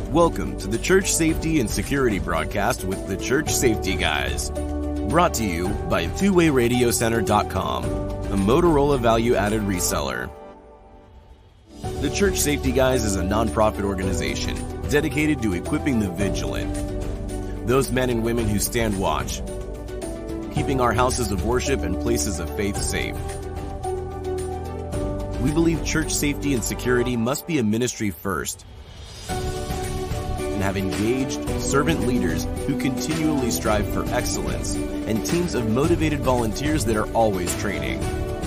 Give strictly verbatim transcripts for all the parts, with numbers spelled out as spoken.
Welcome to the Church Safety and Security broadcast with the Church Safety Guys. Brought to you by two way radio center dot com, a Motorola value-added reseller. The Church Safety Guys is a nonprofit organization dedicated to equipping the vigilant, those men and women who stand watch, keeping our houses of worship and places of faith safe. We believe church safety and security must be a ministry first, and have engaged servant leaders who continually strive for excellence and teams of motivated volunteers that are always training.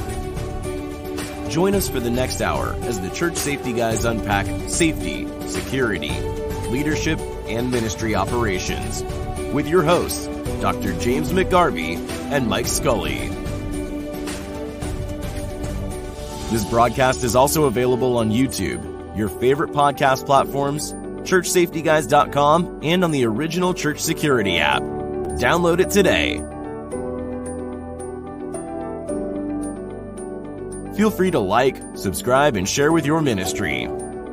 Join us for the next hour as the Church Safety Guys unpack safety, security, leadership, and ministry operations with your hosts, Doctor James McGarvey and Mike Scully. This broadcast is also available on YouTube, your favorite podcast platforms, church safety guys dot com, and on the original Church Security app. Download it today. Feel free to like, subscribe, and share with your ministry.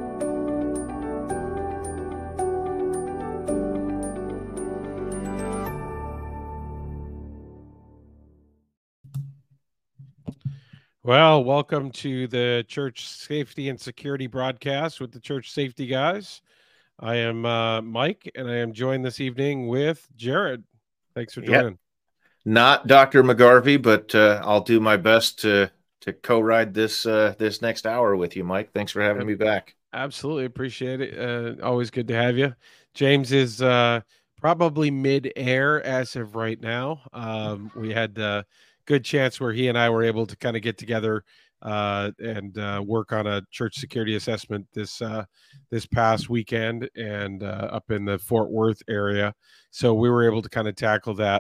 Well, welcome to the Church Safety and Security broadcast with the Church Safety Guys. I am uh, Mike, and I am joined this evening with Jared. Thanks for joining. Yep. Not Doctor McGarvey, but uh, I'll do my best to to co-ride this uh, this next hour with you, Mike. Thanks for having me back. Absolutely appreciate it. Uh, always good to have you. James is uh, probably mid-air as of right now. Um, we had a good chance where he and I were able to kind of get together uh and uh work on a church security assessment this uh this past weekend and uh up in the Fort Worth area, so we were able to kind of tackle that.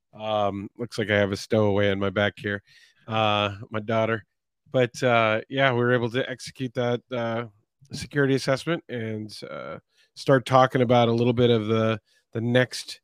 Um looks like I have a stowaway in my back here, uh my daughter, but uh yeah, we were able to execute that uh security assessment and uh start talking about a little bit of the the next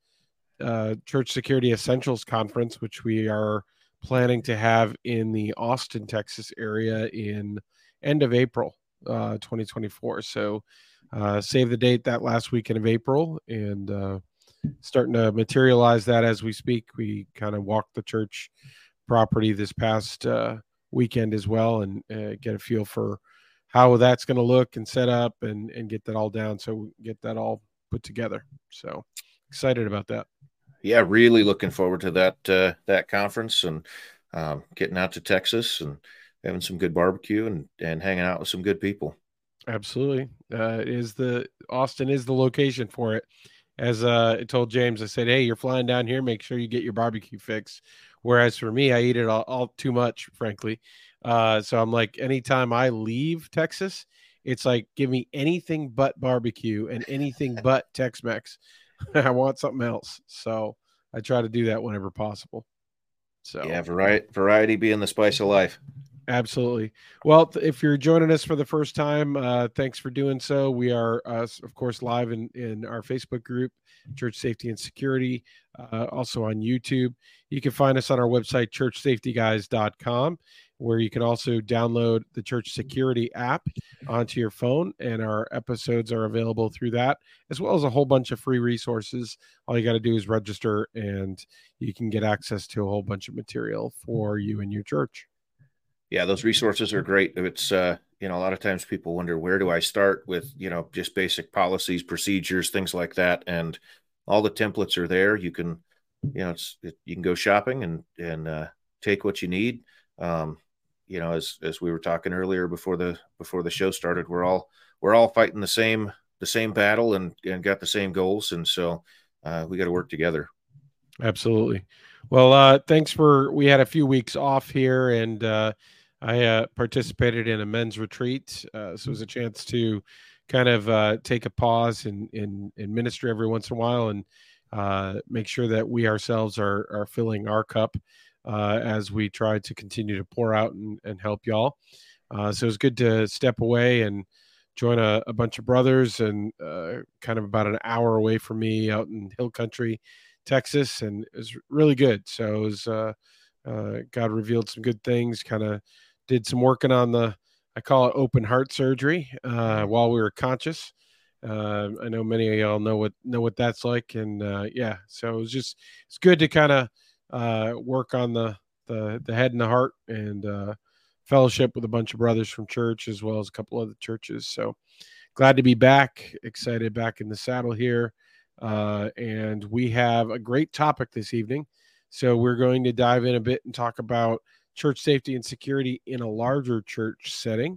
uh Church Security Essentials conference, which we are planning to have in the Austin, Texas area in end of April, uh, twenty twenty-four. So uh, save the date that last weekend of April, and uh, starting to materialize that as we speak. We kind of walked the church property this past uh, weekend as well, and uh, get a feel for how that's going to look and set up, and, and get that all down. So we get that all put together. So excited about that. Yeah, really looking forward to that uh, that conference, and um, getting out to Texas and having some good barbecue and, and hanging out with some good people. Absolutely. Uh, it is the Austin is the location for it. As uh, I told James, I said, hey, you're flying down here, make sure you get your barbecue fix. Whereas for me, I eat it all, all too much, frankly. Uh, so I'm like, anytime I leave Texas, it's like, give me anything but barbecue and anything but Tex-Mex. I want something else. So I try to do that whenever possible. So yeah, variety, variety being the spice of life. Absolutely. Well, if you're joining us for the first time, uh, thanks for doing so. We are, uh, of course, live in, in our Facebook group, Church Safety and Security, uh, also on YouTube. You can find us on our website, church safety guys dot com, where you can also download the Church Security app onto your phone, and our episodes are available through that, as well as a whole bunch of free resources. All you got to do is register, and you can get access to a whole bunch of material for you and your church. Yeah, those resources are great. It's, uh, you know, a lot of times people wonder, where do I start with, you know, just basic policies, procedures, things like that. And all the templates are there. You can, you know, it's, it, you can go shopping and, and uh, take what you need. Um, you know, as, as we were talking earlier before the, before the show started, we're all, we're all fighting the same, the same battle and, and got the same goals. And so uh, we got to work together. Absolutely. Well, uh, thanks for, we had a few weeks off here, and uh, I uh, participated in a men's retreat. Uh, so it was a chance to kind of uh, take a pause in, in, in ministry every once in a while, and uh, make sure that we ourselves are, are filling our cup uh, as we try to continue to pour out and, and help y'all. Uh, so it was good to step away and join a, a bunch of brothers, and uh, kind of about an hour away from me out in Hill Country, Texas, and it was really good. So it was, uh, uh, God revealed some good things, kind of did some working on the, I call it open heart surgery, uh, while we were conscious. Uh, I know many of y'all know what know what that's like, and uh, yeah, so it's just it's good to kind of uh, work on the, the the head and the heart, and uh, fellowship with a bunch of brothers from church as well as a couple other churches. So glad to be back, excited back in the saddle here, uh, and we have a great topic this evening. So we're going to dive in a bit and talk about church safety and security in a larger church setting.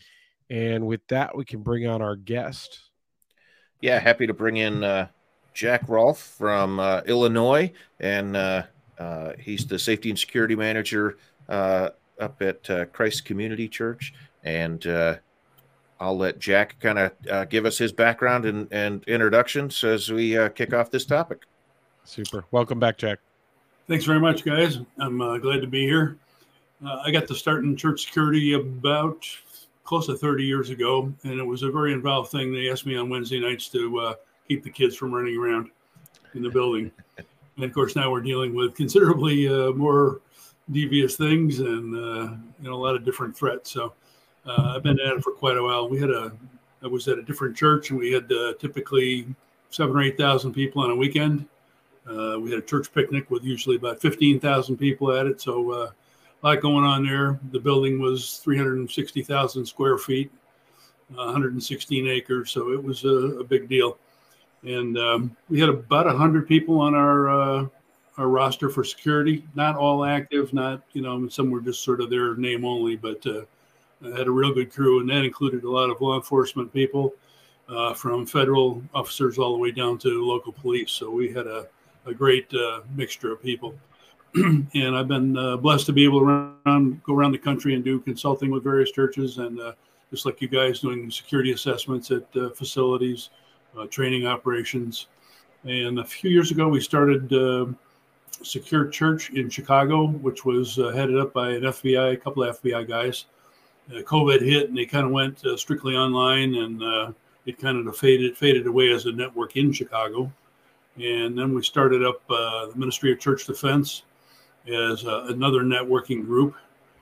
And with that, we can bring on our guest. Yeah, happy to bring in uh, Jack Rolfe from uh, Illinois, and uh, uh, he's the safety and security manager uh, up at uh, Christ Community Church. And uh, I'll let Jack kind of uh, give us his background and, and introductions as we uh, kick off this topic. Super. Welcome back, Jack. Thanks very much, guys. I'm uh, glad to be here. Uh, I got to start in church security about close to thirty years ago, and it was a very involved thing. They asked me on Wednesday nights to uh, keep the kids from running around in the building. And of course, now we're dealing with considerably uh, more devious things and uh, you know, a lot of different threats. So uh, I've been at it for quite a while. We had a, I was at a different church, and we had uh, typically seven or eight thousand people on a weekend. Uh, we had a church picnic with usually about fifteen thousand people at it. So uh, a lot going on there. The building was three hundred sixty thousand square feet, uh, one hundred sixteen acres. So it was a, a big deal. And um, we had about one hundred people on our uh, our roster for security. Not all active, not, you know, some were just sort of their name only, but uh, had a real good crew. And that included a lot of law enforcement people, uh, from federal officers all the way down to local police. So we had a, a great uh, mixture of people. And I've been uh, blessed to be able to run, go around the country and do consulting with various churches, and uh, just like you guys, doing security assessments at uh, facilities, uh, training operations. And a few years ago, we started uh, Secure Church in Chicago, which was uh, headed up by an F B I, a couple of F B I guys. Uh, COVID hit, and they kind of went uh, strictly online, and uh, it kind of faded faded away as a network in Chicago. And then we started up uh, the Ministry of Church Defense as uh, another networking group.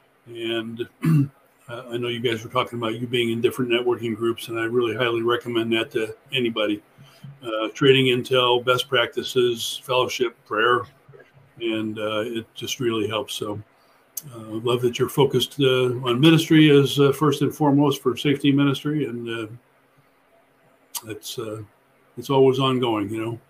And uh, I know you guys were talking about you being in different networking groups, and I really highly recommend that to anybody. Uh, trading intel, best practices, fellowship, prayer, and uh, it just really helps. So I uh, love that you're focused uh, on ministry as uh, first and foremost for safety ministry, and uh, it's, uh, it's always ongoing, you know.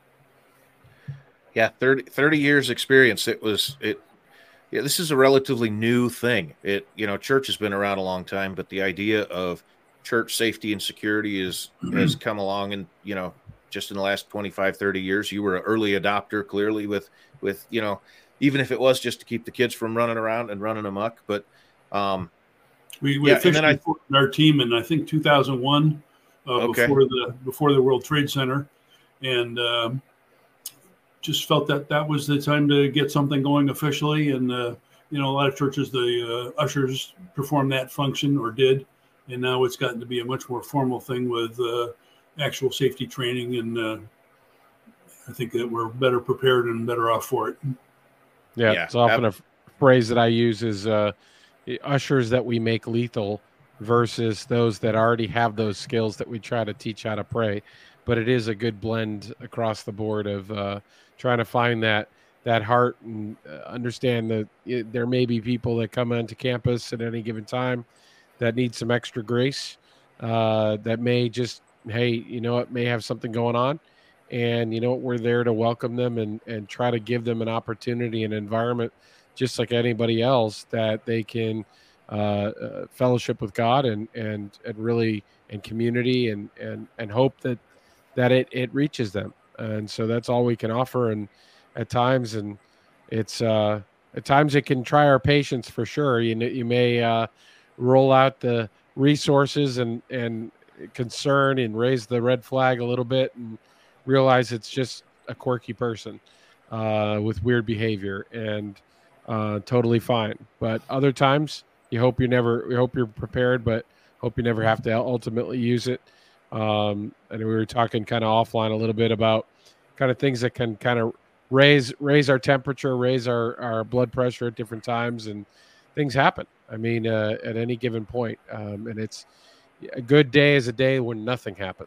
Yeah, thirty, thirty years experience. It was it. Yeah, this is a relatively new thing. It you know, church has been around a long time, but the idea of church safety and security is mm-hmm. has come along, and you know, just in the last twenty-five, thirty years. You were an early adopter, clearly, with with you know, even if it was just to keep the kids from running around and running amok. But um, we we yeah, officially I, formed our team in I think two thousand one, uh, okay. before the before the World Trade Center, and. Um, just felt that that was the time to get something going officially. And, uh, you know, a lot of churches, the uh, ushers perform that function or did. And now it's gotten to be a much more formal thing with uh, actual safety training. And uh, I think that we're better prepared and better off for it. Yeah, yeah. It's often a phrase that I use is uh, ushers that we make lethal versus those that already have those skills that we try to teach how to pray. But it is a good blend across the board of uh, trying to find that that heart and uh, understand that it, there may be people that come onto campus at any given time that need some extra grace, uh, that may just, hey, you know what, may have something going on. And you know what, we're there to welcome them and, and try to give them an opportunity and environment, just like anybody else, that they can uh, uh, fellowship with God and, and, and really in community and, and, and hope that, that it, it reaches them. And so that's all we can offer. And at times, and it's, uh, at times it can try our patience for sure. You know, you may, uh, roll out the resources and, and concern and raise the red flag a little bit and realize it's just a quirky person, uh, with weird behavior and, uh, totally fine. But other times you hope you never, you hope you're prepared, but hope you never have to ultimately use it. Um, and we were talking kind of offline a little bit about kind of things that can kind of raise raise our temperature, raise our, our blood pressure at different times, and things happen. I mean, uh, at any given point, um, and it's a good day is a day when nothing happens.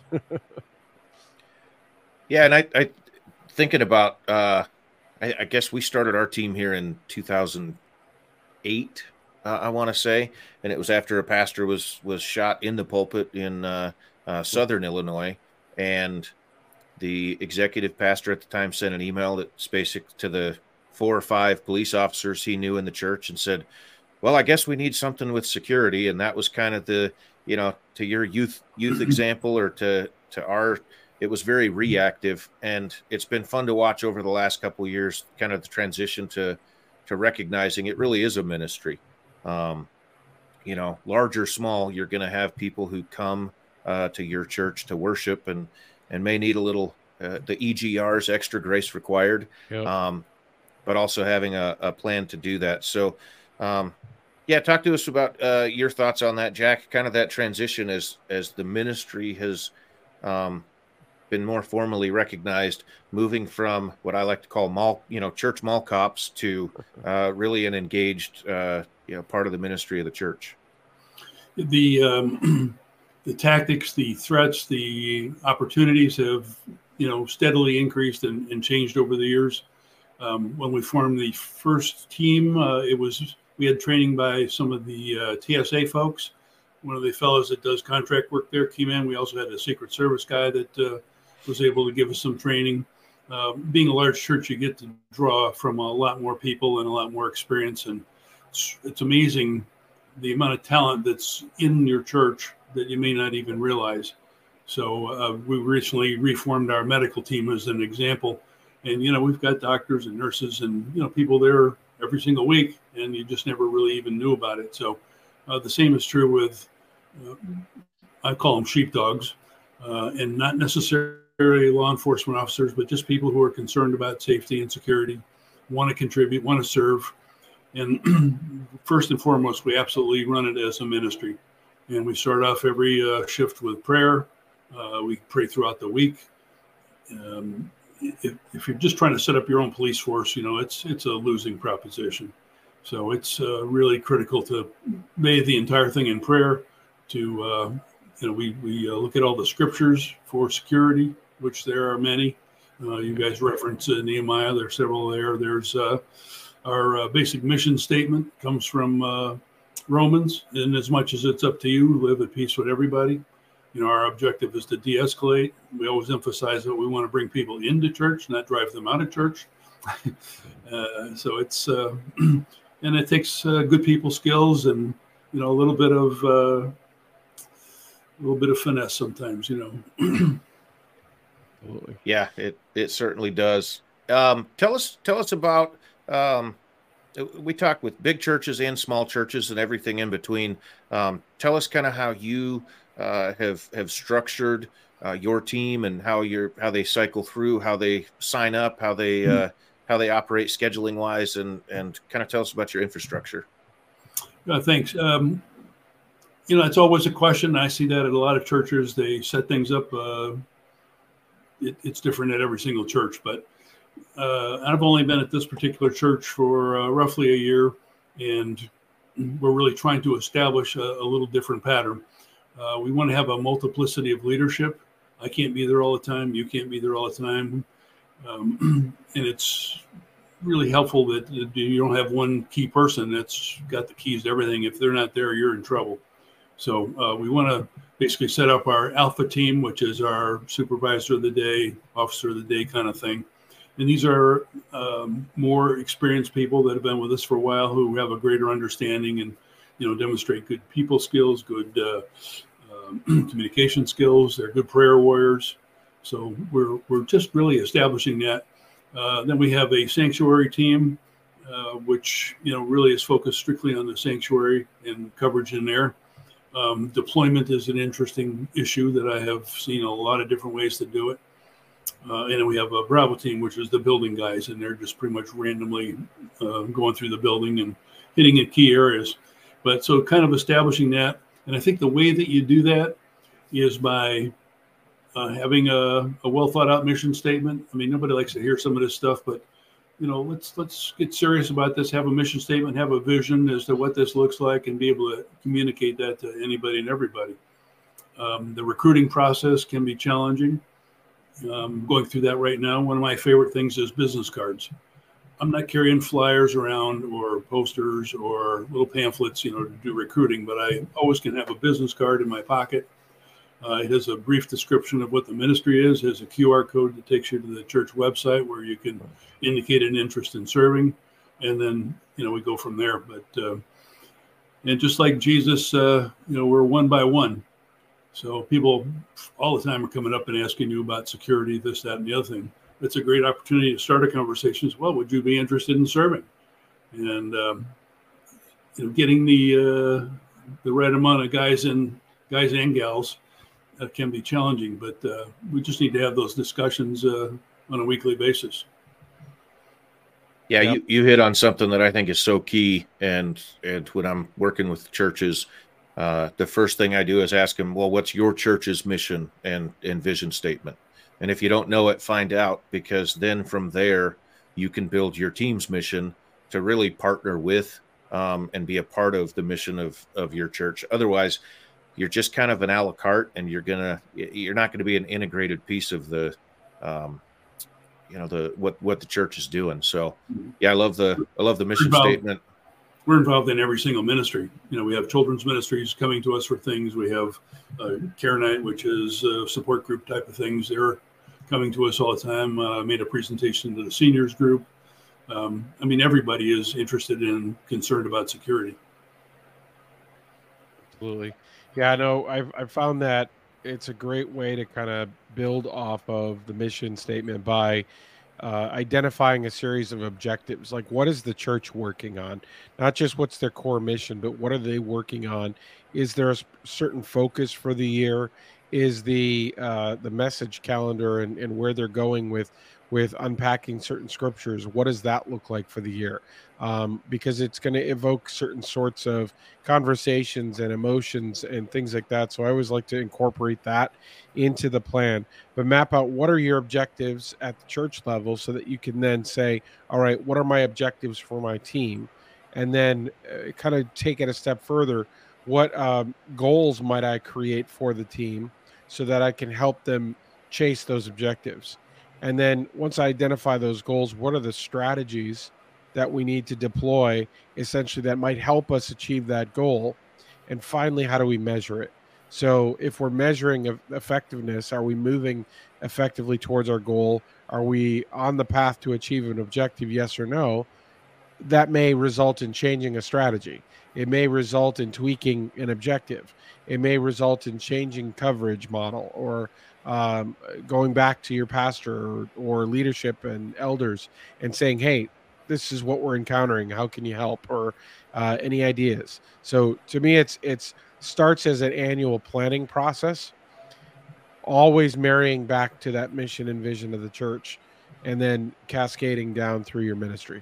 Yeah, and I, I thinking about, uh, I, I guess we started our team here in two thousand eight, uh, I want to say, and it was after a pastor was was shot in the pulpit in uh, uh, Southern Illinois, and the executive pastor at the time sent an email that's basic to the four or five police officers he knew in the church and said, well, I guess we need something with security. And that was kind of the, you know, to your youth youth example, or to to our, it was very reactive. And it's been fun to watch over the last couple of years, kind of the transition to to recognizing it really is a ministry. Um, you know, large or small, you're going to have people who come uh, to your church to worship and and may need a little, uh, the E G Rs, extra grace required, Yep. um, but also having a, a plan to do that. So, um, yeah, talk to us about uh, your thoughts on that, Jack, kind of that transition as as the ministry has um, been more formally recognized, moving from what I like to call mall, you know, church mall cops to uh, really an engaged, uh, you know, part of the ministry of the church. The um, the tactics, the threats, the opportunities have, you know, steadily increased and, and changed over the years. Um, when we formed the first team, uh, it was we had training by some of the uh, T S A folks. One of the fellows that does contract work there came in. We also had a Secret Service guy that uh, was able to give us some training. Uh, being a large church, you get to draw from a lot more people and a lot more experience, and it's, it's amazing the amount of talent that's in your church that you may not even realize. So uh, we recently reformed our medical team as an example. And, you know, we've got doctors and nurses and, you know, people there every single week, and you just never really even knew about it. So uh, the same is true with, uh, I call them sheepdogs, uh, and not necessarily law enforcement officers, but just people who are concerned about safety and security, want to contribute, want to serve. And first and foremost, we absolutely run it as a ministry. And we start off every uh, shift with prayer. Uh, we pray throughout the week. Um, if, if you're just trying to set up your own police force, you know, it's it's a losing proposition. So it's uh, really critical to bathe the entire thing in prayer. To uh, you know, we we uh, look at all the scriptures for security, which there are many. Uh, you guys reference uh, Nehemiah. There's several there. There's uh, our uh, basic mission statement comes from uh, Romans, and as much as it's up to you, live at peace with everybody. You know, our objective is to de-escalate. We always emphasize that we want to bring people into church, not drive them out of church. uh, so it's, uh, and it takes uh, good people skills and, you know, a little bit of, uh, a little bit of finesse sometimes, you know. Absolutely. Yeah, it, it certainly does. Um, tell us, tell us about, um, we talk with big churches and small churches and everything in between. Um, tell us kind of how you uh, have have structured uh, your team and how you're how they cycle through, how they sign up, how they uh, how they operate scheduling wise, and and kind of tell us about your infrastructure. Uh, thanks. Um, you know, it's always a question. I see that at a lot of churches. They set things up. Uh, it, it's different at every single church, but. Uh, I've only been at this particular church for uh, roughly a year, and we're really trying to establish a, a little different pattern. Uh, we want to have a multiplicity of leadership. I can't be there all the time. You can't be there all the time. Um, and it's really helpful that you don't have one key person that's got the keys to everything. If they're not there, you're in trouble. So uh, we want to basically set up our alpha team, which is our supervisor of the day, officer of the day kind of thing. And these are um, more experienced people that have been with us for a while who have a greater understanding and, you know, demonstrate good people skills, good uh, um, communication skills. They're good prayer warriors. So we're we're just really establishing that. Uh, then we have a sanctuary team, uh, which, you know, really is focused strictly on the sanctuary and coverage in there. Um, deployment is an interesting issue that I have seen a lot of different ways to do it. Uh, and then we have a Bravo team, which is the building guys, and they're just pretty much randomly uh, going through the building and hitting at key areas. But so kind of establishing that. And I think the way that you do that is by uh, having a, a well thought out mission statement. I mean, nobody likes to hear some of this stuff, but, you know, let's let's get serious about this, have a mission statement, have a vision as to what this looks like, and be able to communicate that to anybody and everybody. Um, the recruiting process can be challenging. I'm going through that right now. One of my favorite things is business cards. I'm not carrying flyers around or posters or little pamphlets, you know, to do recruiting, but I always can have a business card in my pocket. Uh, it has a brief description of what the ministry is. It has a Q R code that takes you to the church website where you can indicate an interest in serving. And then, you know, we go from there. But, uh, and just like Jesus, uh, you know, we're one by one. So people all the time are coming up and asking you about security, this, that, and the other thing. It's a great opportunity to start a conversation as well. Would you be interested in serving? And um, you know, getting the uh, the right amount of guys and guys and gals uh, can be challenging, but uh, we just need to have those discussions uh, on a weekly basis. Yeah, Yep. you, you hit on something that I think is so key. And and when I'm working with churches, uh, the first thing I do is ask them, well, what's your church's mission and, and vision statement? And if you don't know it, find out, because then from there, you can build your team's mission to really partner with um, and be a part of the mission of, of your church. Otherwise, you're just kind of an a la carte, and you're gonna you're not going to be an integrated piece of the, um, you know, the what what the church is doing. So, yeah, I love the I love the mission Well, statement. We're involved in every single ministry. You know, we have children's ministries coming to us for things. We have uh, Care Night, which is a support group type of things. They're coming to us all the time. Uh, made a presentation to the seniors group. Um, I mean, everybody is interested and concerned about security. Absolutely. Yeah, no, I've, I've found that it's a great way to kind of build off of the mission statement by uh, identifying a series of objectives. Like, what is the church working on? Not just what's their core mission, but what are they working on? Is there a certain focus for the year? Is the uh, the message calendar and, and where they're going with with unpacking certain scriptures? What does that look like for the year? Um, because it's going to evoke certain sorts of conversations and emotions and things like that. So I always like to incorporate that into the plan, but map out what are your objectives at the church level so that you can then say, all right, what are my objectives for my team? And then uh, kind of take it a step further. What um, goals might I create for the team so that I can help them chase those objectives? And then once I identify those goals, what are the strategies that we need to deploy essentially that might help us achieve that goal? And finally, how do we measure it? So if we're measuring effectiveness, are we moving effectively towards our goal? Are we on the path to achieve an objective? Yes or no? That may result in changing a strategy. It may result in tweaking an objective. It may result in changing coverage model or um, going back to your pastor or, or leadership and elders and saying, hey, this is what we're encountering. How can you help? Or uh, any ideas? So to me, it's it's starts as an annual planning process, always marrying back to that mission and vision of the church, and then cascading down through your ministry.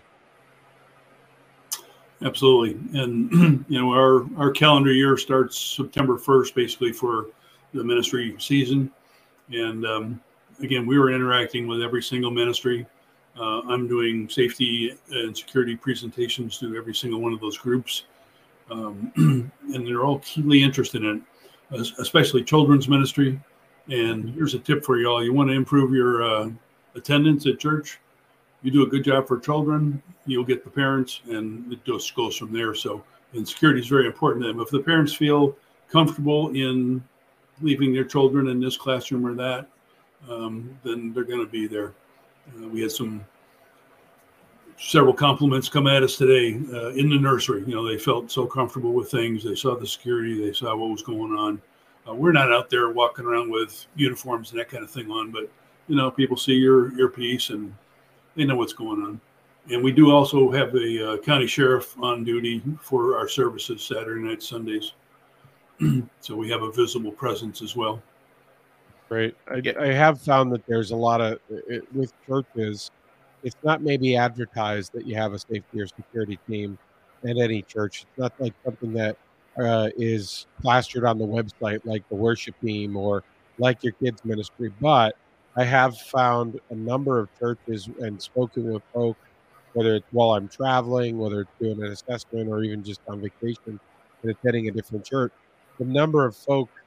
Absolutely. And, you know, our, our calendar year starts September first, basically, for the ministry season. And um, again, we were interacting with every single ministry. Uh, I'm doing safety and security presentations to every single one of those groups. Um, and they're all keenly interested in it, especially children's ministry. And here's a tip for y'all. You want to improve your uh, attendance at church? You do a good job for children, you'll get the parents, and it just goes from there. So, and security is very important to them. If the parents feel comfortable in leaving their children in this classroom or that, um, then they're going to be there. Uh, we had some several compliments come at us today uh, in the nursery. You know, they felt so comfortable with things. They saw the security. They saw what was going on. Uh, we're not out there walking around with uniforms and that kind of thing on, but, you know, people see your, your piece and they know what's going on. And we do also have a uh, county sheriff on duty for our services Saturday nights, Sundays. So we have a visible presence as well. Right. I, I have found that there's a lot of, it, with churches, it's not maybe advertised that you have a safety or security team at any church. It's not like something that uh, is plastered on the website like the worship team or like your kids' ministry. But I have found a number of churches and spoken with folk, whether it's while I'm traveling, whether it's doing an assessment or even just on vacation and attending a different church. The number of folk that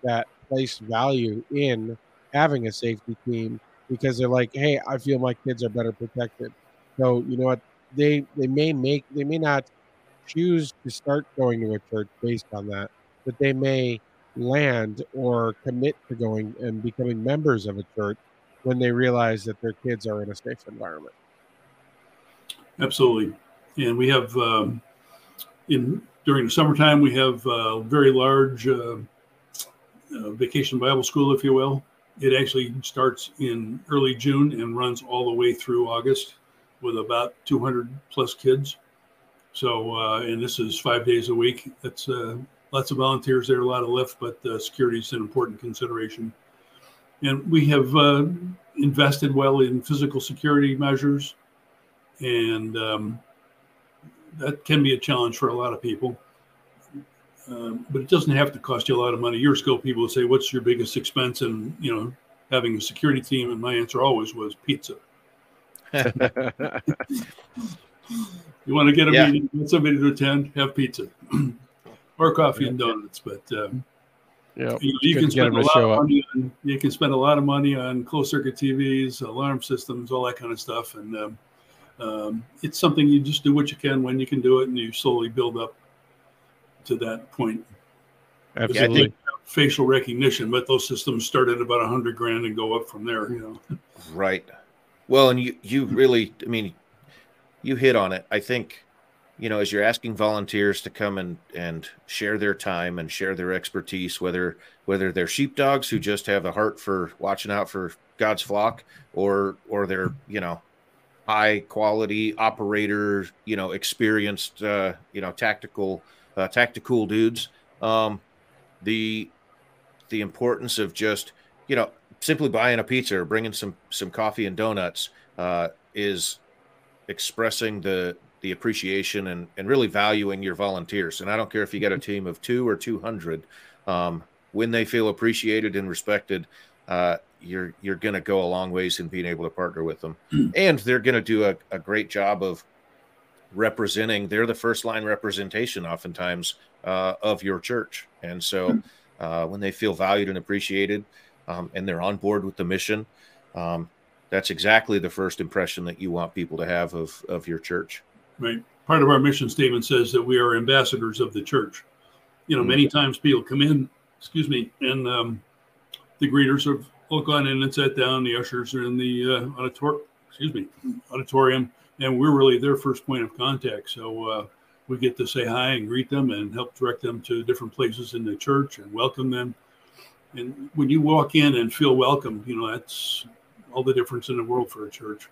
place value in having a safety team because they're like, hey, I feel my kids are better protected. So you know what? They they may make they may not choose to start going to a church based on that, but they may land or commit to going and becoming members of a church when they realize that their kids are in a safe environment. Absolutely. And we have, um, in during the summertime, we have a very large uh, uh, vacation Bible school, if you will. It actually starts in early June and runs all the way through August with about two hundred plus kids. So, uh, and this is five days a week. That's uh, lots of volunteers there, a lot of lift, but uh, security is an important consideration. And we have uh, invested well in physical security measures, and um, that can be a challenge for a lot of people. Um, but it doesn't have to cost you a lot of money. Years ago, people would say, "What's your biggest expense?" And you know, having a security team. And my answer always was pizza. You want to get a Yeah. meeting, get somebody to attend, have pizza or coffee and donuts. But um, Yeah, you, you can get spend them a to lot show of up. money on, you can spend a lot of money on closed circuit T Vs, alarm systems, all that kind of stuff. And um, um, it's something you just do what you can when you can do it, and you slowly build up to that point. Absolutely. Yeah, I think- Facial recognition, but those systems start at about a hundred grand and go up from there. You know, Right. Well, and you, you really, I mean, you hit on it. I think, you know, as you're asking volunteers to come and, and share their time and share their expertise, whether, whether they're sheepdogs who just have a heart for watching out for God's flock, or, or they're, you know, high quality operator, you know, experienced, uh, you know, tactical, uh, tactical dudes. Um, the, the importance of just, you know, simply buying a pizza or bringing some, some coffee and donuts, uh, is expressing the, the appreciation and, and really valuing your volunteers. And I don't care if you got a team of two or two hundred, um, when they feel appreciated and respected, uh, you're, you're going to go a long ways in being able to partner with them. And they're going to do a, a great job of representing. They're the first line representation oftentimes, uh, of your church. And so, uh, when they feel valued and appreciated, um, and they're on board with the mission, um, that's exactly the first impression that you want people to have of, of your church. right? Part of our mission statement says that we are ambassadors of the church. You know, many times people come in, excuse me, and um, the greeters have all gone in and sat down. The ushers are in the uh, auditor- excuse me, auditorium, and we're really their first point of contact. So uh, we get to say hi and greet them and help direct them to different places in the church and welcome them. And when you walk in and feel welcome, you know, that's all the difference in the world for a church.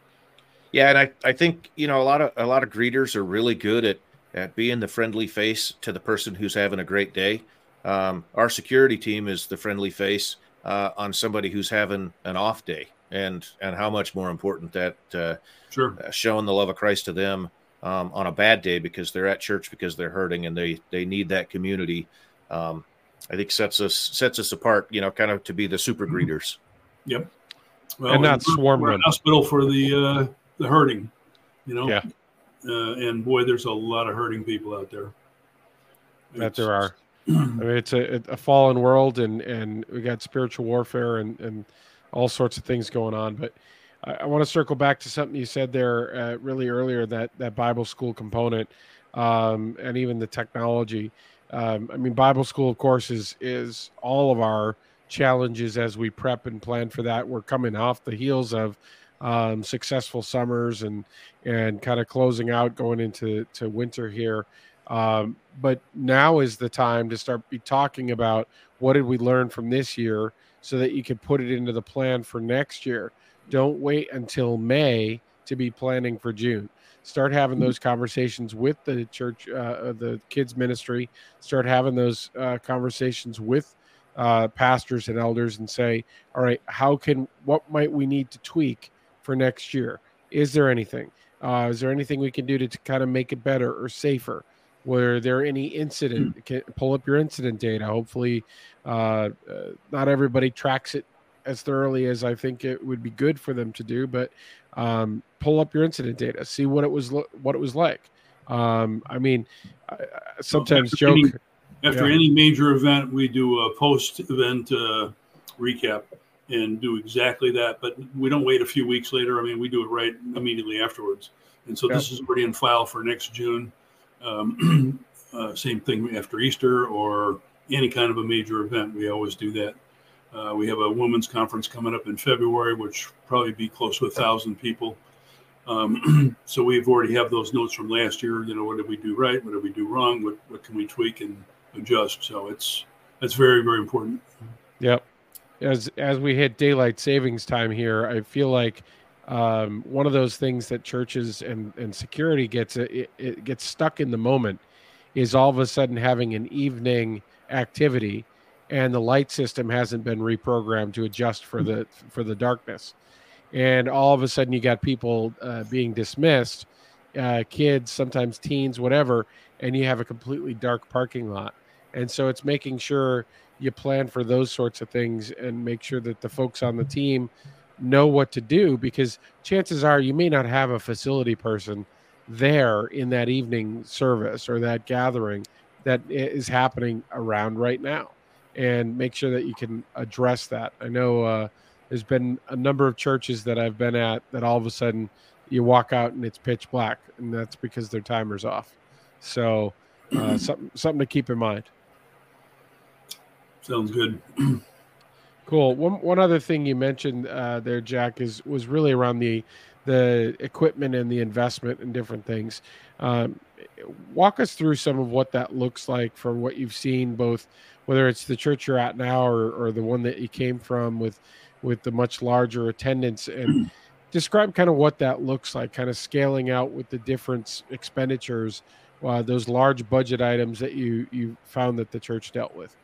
Yeah, and I, I think, you know, a lot of a lot of greeters are really good at at being the friendly face to the person who's having a great day. Um, our security team is the friendly face uh, on somebody who's having an off day, and and how much more important that uh, Sure. uh, showing the love of Christ to them um, on a bad day because they're at church because they're hurting and they they need that community. Um, I think sets us sets us apart, you know, kind of to be the super greeters. Yep. Well, And not we're- swarm we're a them. hospital for the uh, the hurting, you know. Yeah. Uh, and boy, there's a lot of hurting people out there. That It's- there are. I mean, it's a, a fallen world, and, and we got spiritual warfare and, and all sorts of things going on. But I, I want to circle back to something you said there uh, really earlier, that, that Bible school component, um, and even the technology. Um, I mean, Bible school, of course, is is all of our challenges as we prep and plan for that. We're coming off the heels of um, successful summers and and kind of closing out, going into to winter here. Um, but now is the time to start be talking about what did we learn from this year so that you can put it into the plan for next year. Don't wait until May to be planning for June. Start having those conversations with the church, uh, the kids ministry. Start having those uh, conversations with uh, pastors and elders and say, all right, how can, what might we need to tweak for next year? Is there anything? Uh, is there anything we can do to, to kind of make it better or safer? Were there any incident? Can, pull up your incident data. Hopefully, uh, uh, not everybody tracks it as thoroughly as I think it would be good for them to do, but um, pull up your incident data, see what it was, lo- what it was like. Um, I mean, I, I sometimes Well, joke. After Yeah. any major event, we do a post-event uh, recap and do exactly that. But we don't wait a few weeks later. I mean, we do it right immediately afterwards. And so Yep. this is already in file for next June. Um, uh, same thing after Easter or any kind of a major event. We always do that. Uh, we have a women's conference coming up in February, which probably be close to a thousand people. Um, so we've already have those notes from last year. You know, what did we do right? What did we do wrong? What, what can we tweak and adjust? So it's it's very, very important. Yep. As as we hit daylight savings time here, I feel like um, one of those things that churches and, and security gets it, it gets stuck in the moment is all of a sudden having an evening activity, and the light system hasn't been reprogrammed to adjust for the for the darkness, and all of a sudden you got people uh, being dismissed, uh, kids, sometimes teens, whatever, and you have a completely dark parking lot. And so it's making sure you plan for those sorts of things and make sure that the folks on the team know what to do, because chances are you may not have a facility person there in that evening service or that gathering that is happening around right now, and make sure that you can address that. I know uh, there's been a number of churches that I've been at that all of a sudden you walk out and it's pitch black, and that's because their timer's off. So uh, something something to keep in mind. Sounds good. Cool. One one other thing you mentioned uh, there, Jack, is was really around the the equipment and the investment and different things. Um, walk us through some of what that looks like from what you've seen, both whether it's the church you're at now or, or the one that you came from with with the much larger attendance, and describe kind of what that looks like, kind of scaling out with the different expenditures, uh, those large budget items that you you found that the church dealt with.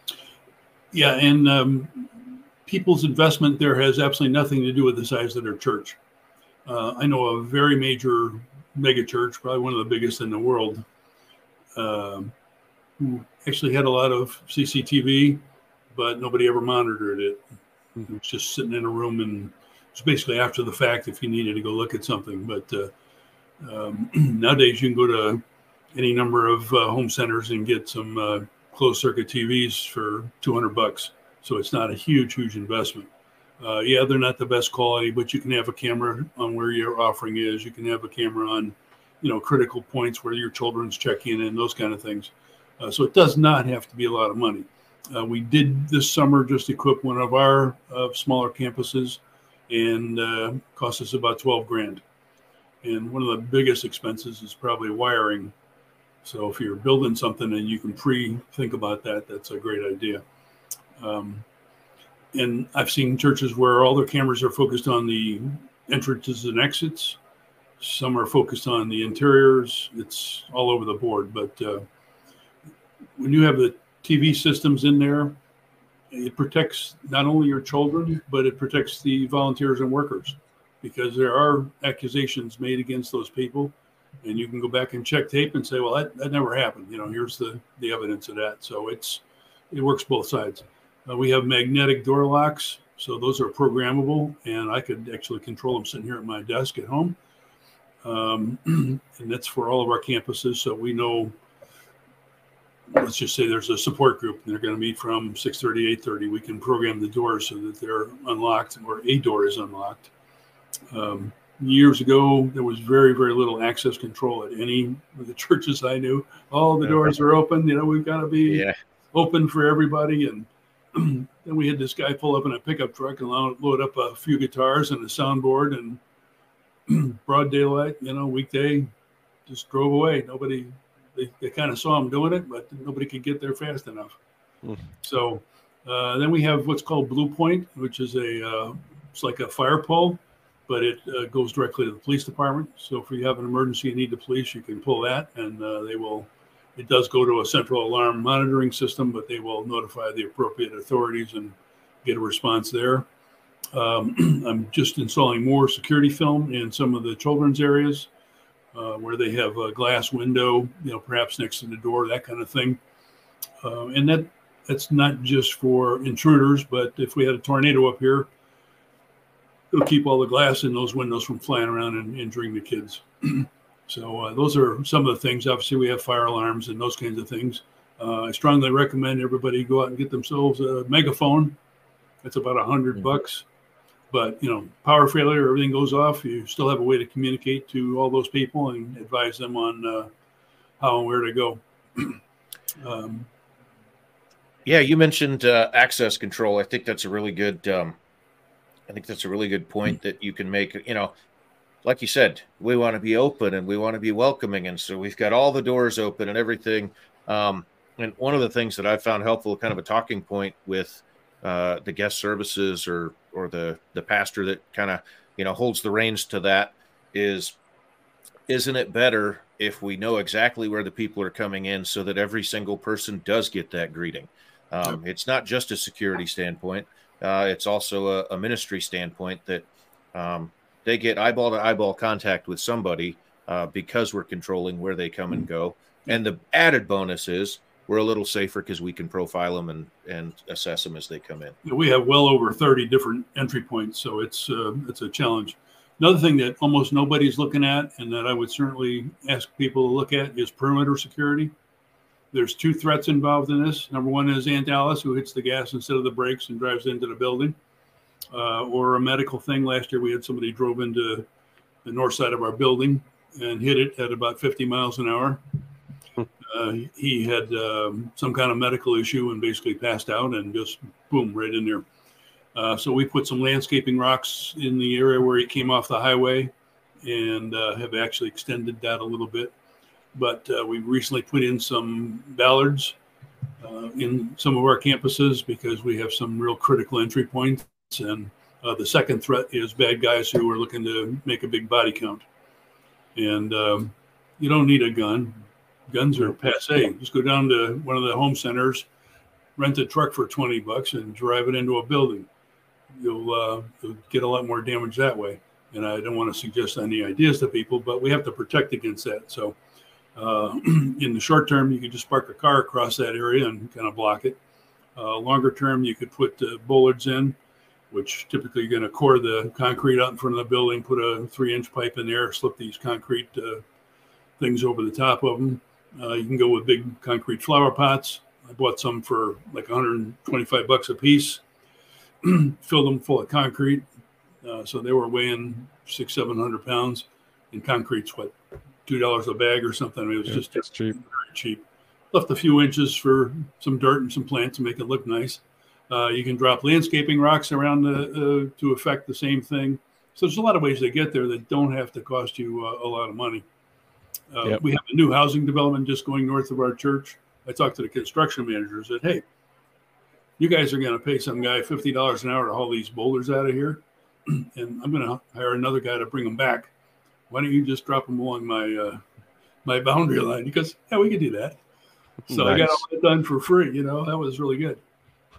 Yeah, and um, people's investment there has absolutely nothing to do with the size of their church. Uh, I know a very major mega church, probably one of the biggest in the world, uh, who actually had a lot of C C T V, but nobody ever monitored it. It was just sitting in a room, and it's basically after the fact if you needed to go look at something. But uh, um, nowadays you can go to any number of uh, home centers and get some uh, closed circuit T Vs for two hundred bucks. So it's not a huge, huge investment. Uh, yeah, they're not the best quality, but you can have a camera on where your offering is. You can have a camera on, you know, critical points where your children's checking in and those kind of things. Uh, so it does not have to be a lot of money. Uh, we did this summer just equip one of our uh, smaller campuses, and uh, cost us about twelve grand. And one of the biggest expenses is probably wiring. So if you're building something and you can pre-think about that, that's a great idea. Um, and I've seen churches where all their cameras are focused on the entrances and exits. Some are focused on the interiors. It's all over the board. But uh, when you have the T V systems in there, it protects not only your children, but it protects the volunteers and workers, because there are accusations made against those people. And you can go back and check tape and say, well, that, that never happened. You know, here's the, the evidence of that. So it's it works both sides. Uh, we have magnetic door locks. So those are programmable, and I could actually control them sitting here at my desk at home. Um, and that's for all of our campuses. So we know, let's just say there's a support group and they're going to meet from six thirty, eight thirty. We can program the doors so that they're unlocked, or a door is unlocked. Um, Years ago, there was very, very little access control at any of the churches I knew. All the doors are open. You know, we've got to be Yeah. open for everybody. And then we had this guy pull up in a pickup truck and load, load up a few guitars and a soundboard, and broad daylight, you know, weekday, just drove away. Nobody, they, they kind of saw him doing it, but nobody could get there fast enough. Mm. So uh, then we have what's called Blue Point, which is a, uh, it's like a fire pole, but it uh, goes directly to the police department. So if you have an emergency and need the police, you can pull that, and uh, they will, it does go to a central alarm monitoring system, but they will notify the appropriate authorities and get a response there. Um, I'm just installing more security film in some of the children's areas uh, where they have a glass window, you know, perhaps next to the door, that kind of thing. Uh, and that that's not just for intruders, but if we had a tornado up here, it'll keep all the glass in those windows from flying around and injuring the kids. So uh, those are some of the things. Obviously, we have fire alarms and those kinds of things. Uh, I strongly recommend everybody go out and get themselves a megaphone. It's about a hundred mm-hmm. bucks. But, you know, power failure, everything goes off. You still have a way to communicate to all those people and advise them on uh, how and where to go. um, yeah, you mentioned uh, access control. I think that's a really good um, I think that's a really good point that you can make. You know, like you said, we want to be open and we want to be welcoming. And so we've got all the doors open and everything. Um, and one of the things that I found helpful, kind of a talking point with uh, the guest services or or the, the pastor that kind of, you know, holds the reins to that is, isn't it better if we know exactly where the people are coming in so that every single person does get that greeting? Um, it's not just a security standpoint. Uh, it's also a, a ministry standpoint that um, they get eyeball to eyeball contact with somebody uh, because we're controlling where they come and go. And the added bonus is we're a little safer because we can profile them and, and assess them as they come in. We have well over thirty different entry points, so it's uh, it's a challenge. Another thing that almost nobody's looking at and that I would certainly ask people to look at is perimeter security. There's two threats involved in this. Number one is Aunt Alice, who hits the gas instead of the brakes and drives into the building. Uh, or a medical thing. Last year we had somebody drove into the north side of our building and hit it at about fifty miles an hour. Uh, he had um, some kind of medical issue and basically passed out and just boom, right in there. Uh, so we put some landscaping rocks in the area where he came off the highway and uh, have actually extended that a little bit. But uh, we recently put in some ballards uh, in some of our campuses because we have some real critical entry points. And uh, the second threat is bad guys who are looking to make a big body count. And um, you don't need a gun. Guns are passe. Just go down to one of the home centers, rent a truck for twenty bucks and drive it into a building. You'll, uh, you'll get a lot more damage that way. And I don't want to suggest any ideas to people, but we have to protect against that. So uh, in the short term, you could just park a car across that area and kind of block it. Uh, longer term, you could put uh, bollards in, which typically you're going to core the concrete out in front of the building, put a three inch pipe in there, slip these concrete uh, things over the top of them. Uh, you can go with big concrete flower pots. I bought some for like one hundred twenty-five bucks a piece, filled them full of concrete. Uh, so they were weighing six, seven hundred pounds, and concrete's what, two dollars a bag or something. I mean, it was yeah, just that's cheap. Very cheap. Left a few inches for some dirt and some plants to make it look nice. Uh, you can drop landscaping rocks around the, uh, to affect the same thing. So there's a lot of ways to get there that don't have to cost you uh, a lot of money. Uh, yep. We have a new housing development just going north of our church. I talked to the construction manager and said, hey, you guys are going to pay some guy fifty dollars an hour to haul these boulders out of here, and I'm going to hire another guy to bring them back. Why don't you just drop them along my uh, my boundary line? He goes, yeah, we can do that. So nice. I got all that done for free. You know, that was really good.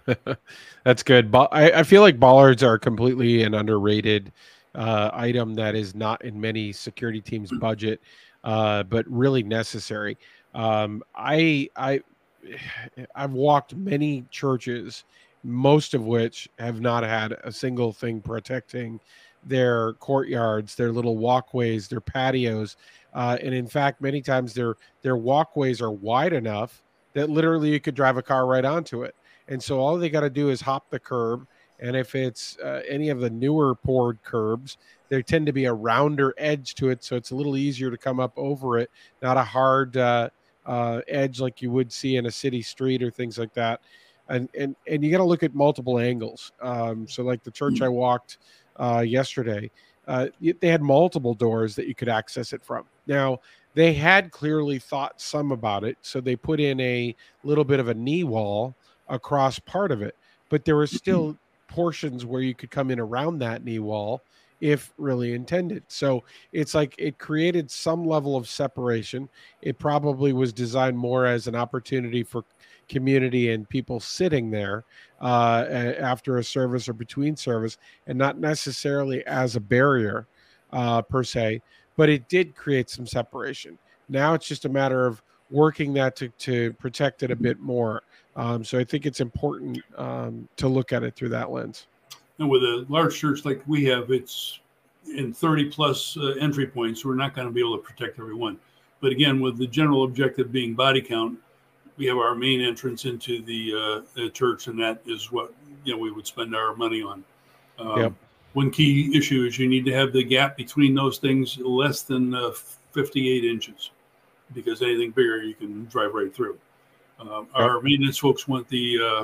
That's good. But I, I feel like bollards are completely an underrated uh, item that is not in many security teams' budget. Uh, but really necessary. Um, I I I've walked many churches, most of which have not had a single thing protecting their courtyards, their little walkways, their patios, uh, and in fact, many times their their walkways are wide enough that literally you could drive a car right onto it. And so all they got to do is hop the curb. And if it's uh, any of the newer poured curbs, there tend to be a rounder edge to it, so it's a little easier to come up over it, not a hard uh, uh, edge like you would see in a city street or things like that. And and and you got to look at multiple angles. Um, so like the church I walked uh, yesterday, uh, they had multiple doors that you could access it from. Now, they had clearly thought some about it, so they put in a little bit of a knee wall across part of it, but there was still portions where you could come in around that knee wall if really intended. So it's like it created some level of separation. It probably was designed more as an opportunity for community and people sitting there uh, after a service or between service, and not necessarily as a barrier uh, per se, but it did create some separation. Now it's just a matter of working that to, to protect it a bit more. Um, so I think it's important um, to look at it through that lens. And with a large church like we have, it's in thirty plus uh, entry points. We're not going to be able to protect everyone. But again, with the general objective being body count, we have our main entrance into the, uh, the church, and that is what, you know, we would spend our money on. Um, Yep. One key issue is you need to have the gap between those things less than uh, fifty-eight inches, because anything bigger you can drive right through. Um, Yep. Our maintenance folks want the uh,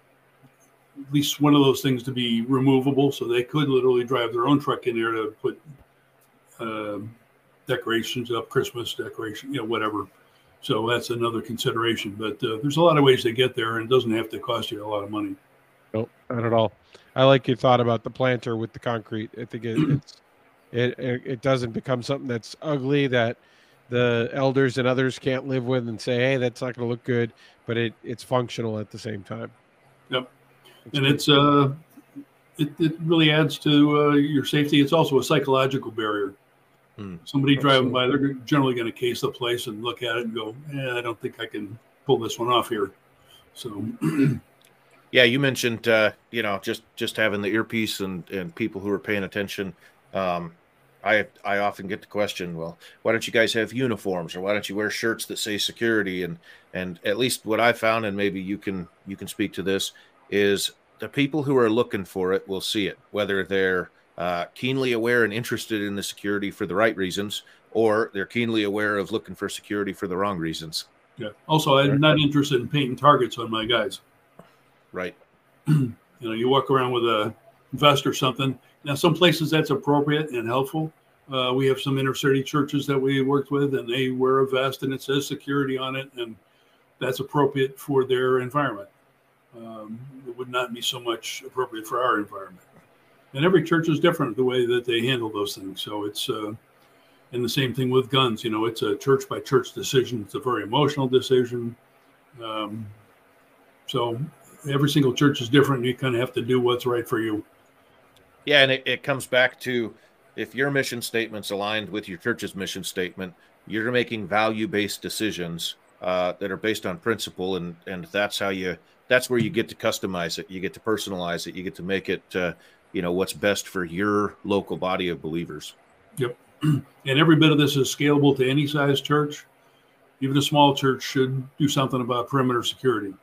at least one of those things to be removable, so they could literally drive their own truck in there to put uh, decorations up, Christmas decoration, you know, whatever. So that's another consideration. But uh, there's a lot of ways to get there, and it doesn't have to cost you a lot of money. Nope, not at all. I like your thought about the planter with the concrete. I think it, it's it, it it doesn't become something that's ugly that the elders and others can't live with and say, hey, that's not going to look good, but it it's functional at the same time. Yep. It's And good. it's uh, it, it really adds to uh, your safety. It's also a psychological barrier. Hmm. Somebody driving by, they're generally going to case the place and look at it and go, "Yeah, I don't think I can pull this one off here." So, Yeah, you mentioned uh, you know just just having the earpiece and and people who are paying attention. Um, I I often get the question, well, why don't you guys have uniforms, or why don't you wear shirts that say security? And and at least what I found, and maybe you can you can speak to this, is the people who are looking for it will see it, whether they're uh, keenly aware and interested in the security for the right reasons, or they're keenly aware of looking for security for the wrong reasons. yeah. Also, I'm not interested in painting targets on my guys. Right. You know, you walk around with a vest or something. Now, some places that's appropriate and helpful. Uh, we have some inner city churches that we worked with, and they wear a vest and it says security on it, and that's appropriate for their environment. Um, it would not be so much appropriate for our environment. And every church is different the way that they handle those things. So it's, uh, and the same thing with guns. You know, it's a church by church decision. It's a very emotional decision. Um, so every single church is different. And you kind of have to do what's right for you. Yeah, and it, it comes back to, if your mission statement's aligned with your church's mission statement, you're making value-based decisions uh, that are based on principle, and and that's how you that's where you get to customize it, you get to personalize it, you get to make it uh, you know what's best for your local body of believers. Yep. And every bit of this is scalable to any size church. Even a small church should do something about perimeter security.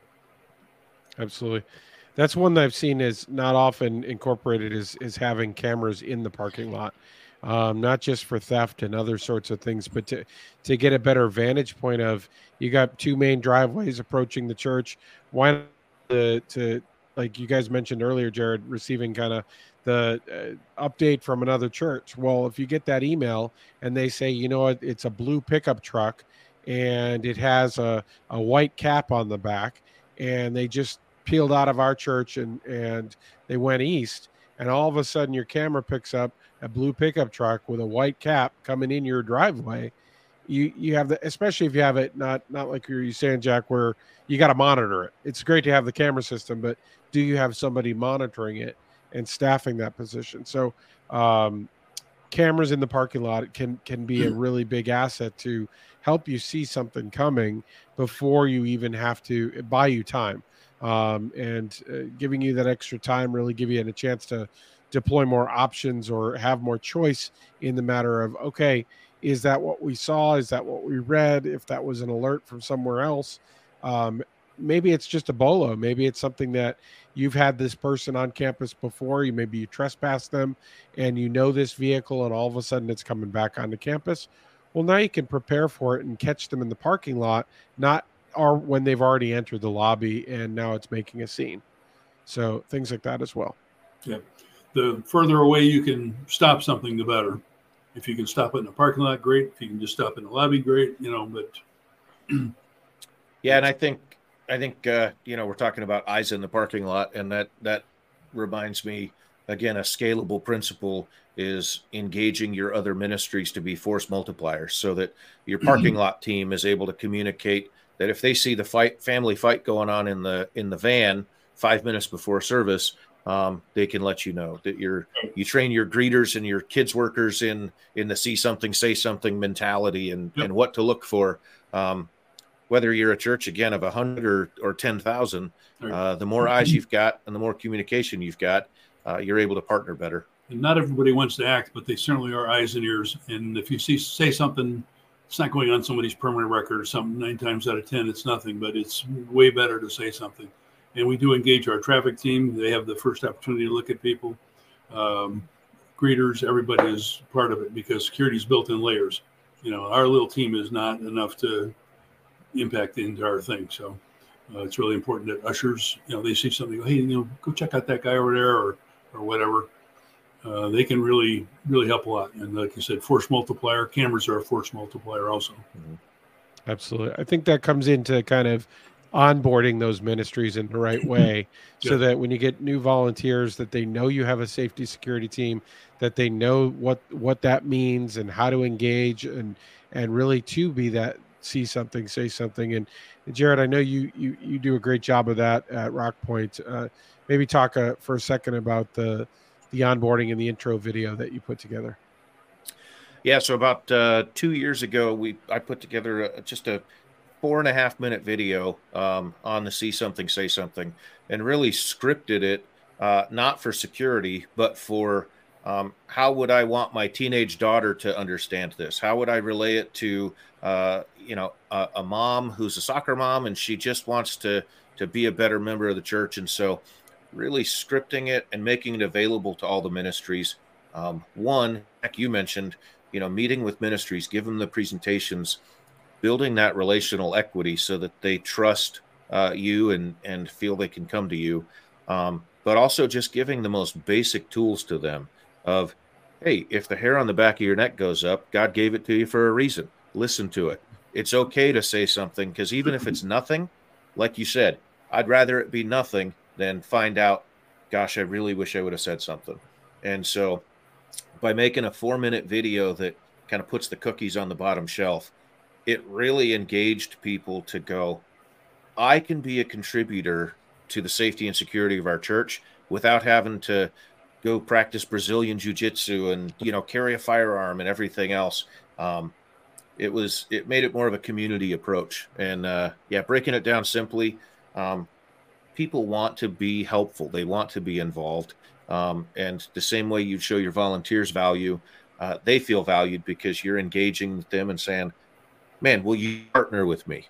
Absolutely. That's one that I've seen is not often incorporated is is having cameras in the parking lot, um, not just for theft and other sorts of things, but to to get a better vantage point of, you got two main driveways approaching the church. Why not to, to like you guys mentioned earlier, Jared, receiving kind of the uh, update from another church. Well, if you get that email and they say, you know what, it's a blue pickup truck and it has a, a white cap on the back, and they just peeled out of our church and and they went east, and all of a sudden your camera picks up a blue pickup truck with a white cap coming in your driveway. You you have the, especially if you have it not not like you're saying, Jack, where you got to monitor it. It's great to have the camera system, but do you have somebody monitoring it and staffing that position? So um cameras in the parking lot can can be a really big asset to help you see something coming before you even have to buy you time. Um, and uh, giving you that extra time really give you a chance to deploy more options or have more choice in the matter of, okay, is that what we saw? Is that what we read? If that was an alert from somewhere else, um, maybe it's just a bolo. Maybe it's something that you've had this person on campus before. You maybe you trespass them and you know this vehicle, and all of a sudden it's coming back onto campus. Well, now you can prepare for it and catch them in the parking lot, not or when they've already entered the lobby and now it's making a scene. So things like that as well. Yeah. The further away you can stop something, the better. If you can stop it in the parking lot, great. If you can just stop in the lobby, great. You know, but Yeah, and I think I think uh, you know we're talking about eyes in the parking lot, and that that reminds me again, a scalable principle is engaging your other ministries to be force multipliers, so that your parking lot team is able to communicate that if they see the fight family fight going on in the in the van five minutes before service, um, they can let you know that you're you train your greeters and your kids workers in in the see something say something mentality and Yep. and what to look for. Um, whether you're a church again of a hundred or or ten thousand, uh, the more eyes you've got and the more communication you've got, uh, you're able to partner better. and not everybody wants to act, but they certainly are eyes and ears. And if you see say something it's not going on somebody's permanent record or something. Nine times out of ten, it's nothing, but it's way better to say something. And we do engage our traffic team. They have the first opportunity to look at people. Um, greeters, everybody is part of it because security is built in layers. You know, our little team is not enough to impact the entire thing. So uh, it's really important that ushers, you know, they see something, hey, you know, go check out that guy over there or or whatever. Uh, they can really, really help a lot. And like you said, force multiplier, cameras are a force multiplier also. Mm-hmm. Absolutely. I think that comes into kind of onboarding those ministries in the right way so yeah. that when you get new volunteers that they know you have a safety security team, that they know what, what that means and how to engage and, and really to be that see something, say something. And, and Jared, I know you, you, you do a great job of that at Rock Point. Uh, maybe talk uh, for a second about the, the onboarding and the intro video that you put together. Yeah. So about uh, two years ago, we, I put together a, just a four and a half minute video um, on the See Something, Say Something, and really scripted it, uh, not for security, but for um, how would I want my teenage daughter to understand this? How would I relay it to, uh, you know, a, a mom who's a soccer mom and she just wants to, to be a better member of the church. And so really scripting it and making it available to all the ministries. Um, one, like you mentioned, you know, meeting with ministries, give them the presentations, building that relational equity so that they trust uh, you and, and feel they can come to you. Um, but also just giving the most basic tools to them of, hey, if the hair on the back of your neck goes up, God gave it to you for a reason. Listen to it. It's okay to say something, because even if it's nothing, like you said, I'd rather it be nothing than find out, gosh, I really wish I would have said something. And so by making a four minute video that kind of puts the cookies on the bottom shelf, it really engaged people to go, I can be a contributor to the safety and security of our church without having to go practice Brazilian jiu-jitsu and, you know, carry a firearm and everything else. Um, it was, it made it more of a community approach. And uh, yeah, breaking it down simply, um, people want to be helpful. They want to be involved. Um, and the same way you show your volunteers value, uh, they feel valued because you're engaging with them and saying, man, will you partner with me?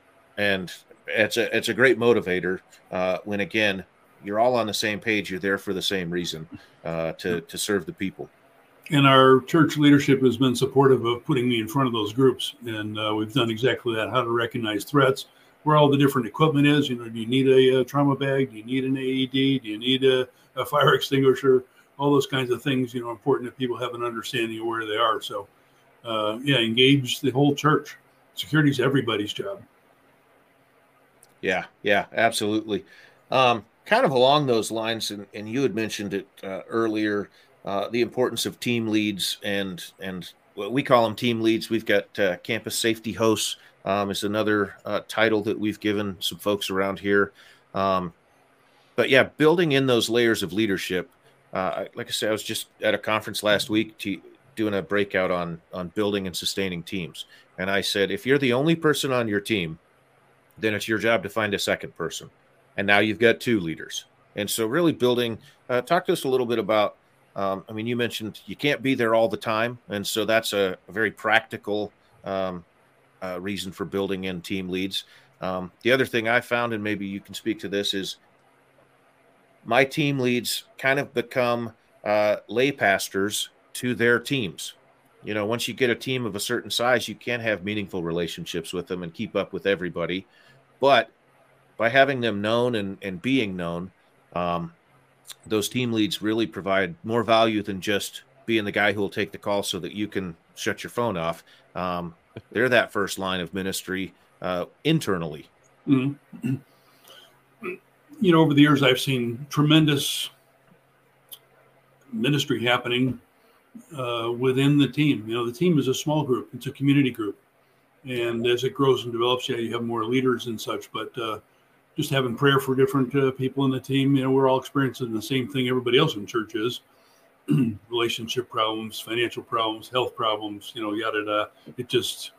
And it's a, it's a great motivator uh, when, again, you're all on the same page. You're there for the same reason, uh, to, to serve the people. And our church leadership has been supportive of putting me in front of those groups. And uh, we've done exactly that, how to recognize threats, where all the different equipment is. You know, do you need a, a trauma bag? Do you need an A E D? Do you need a, a fire extinguisher? All those kinds of things, you know, important that people have an understanding of where they are. So, uh, yeah, engage the whole church. Security is everybody's job. Yeah, yeah, absolutely. Um, kind of along those lines, and, and you had mentioned it uh, earlier, uh, the importance of team leads, and and what we call them team leads. We've got uh, campus safety hosts um, is another uh, title that we've given some folks around here. Um, but yeah, building in those layers of leadership. Uh, like I said, I was just at a conference last week to, doing a breakout on on building and sustaining teams. And I said, if you're the only person on your team, then it's your job to find a second person. And now you've got two leaders. And so really building, uh, talk to us a little bit about, um, I mean, you mentioned you can't be there all the time. And so that's a, a very practical um, uh, reason for building in team leads. Um, the other thing I found, and maybe you can speak to this, is my team leads kind of become uh, lay pastors to their teams. You know, once you get a team of a certain size, you can't have meaningful relationships with them and keep up with everybody. But by having them known and, and being known, um, those team leads really provide more value than just being the guy who will take the call so that you can shut your phone off. Um, they're that first line of ministry uh, internally. Mm-hmm. You know, over the years, I've seen tremendous ministry happening uh, within the team. You know, the team is a small group. It's a community group. And as it grows and develops, yeah, you have more leaders and such. But uh, just having prayer for different uh, people in the team, you know, we're all experiencing the same thing everybody else in church is. Relationship problems, financial problems, health problems, you know, yada, yada. It just,